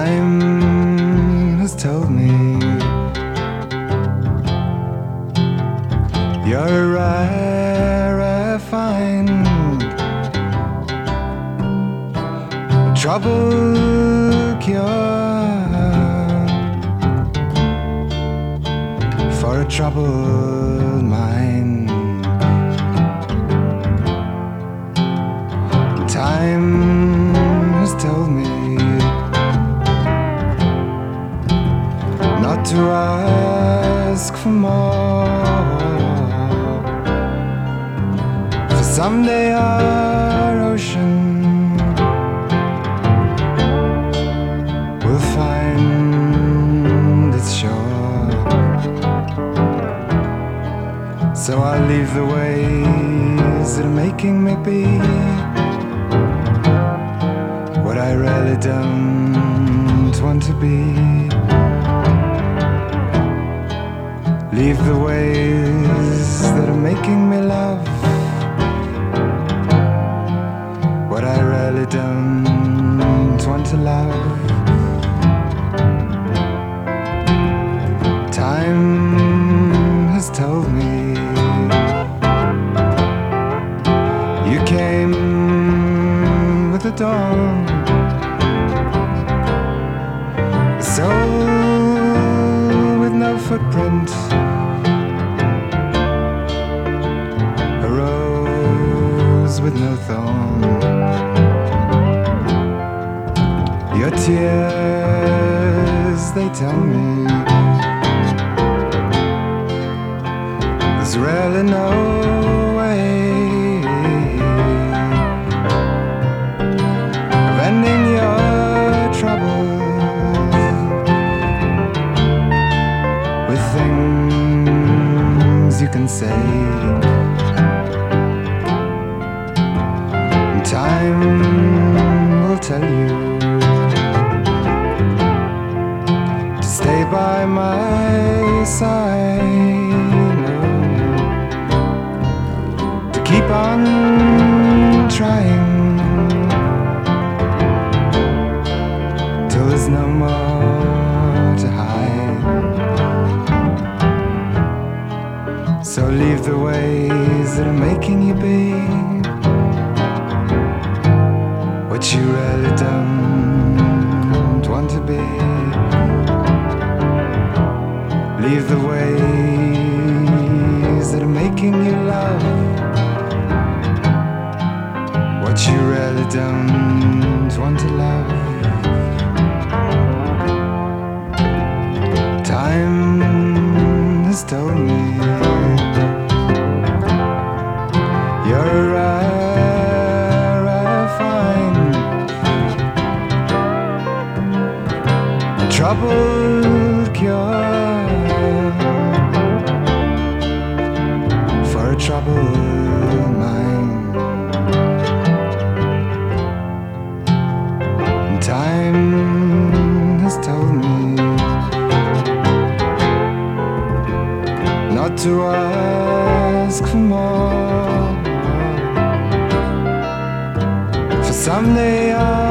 Time has told me you're a rare find, a trouble cure for a troubled mind. Time has told me not to ask for more, for someday our ocean will find its shore. So I'll leave the ways that are making me be what I really don't want to be. Leave the ways that are making me love what I really don't want to love. Time has told me you came with the dawn, a soul with no footprint, a rose with no thorn. Your tears, they tell me there's really no way of ending your troubles with things you can say. And time will tell you to stay by my side, to keep on trying till there's no more to hide. So leave the ways that are making you be what you really don't want to be. Leave the ways that are making you love what you really don't want to love. Time has told me you're a rare find, a troubled cure for a troubled mind. And time has told me not to ask for more, for someday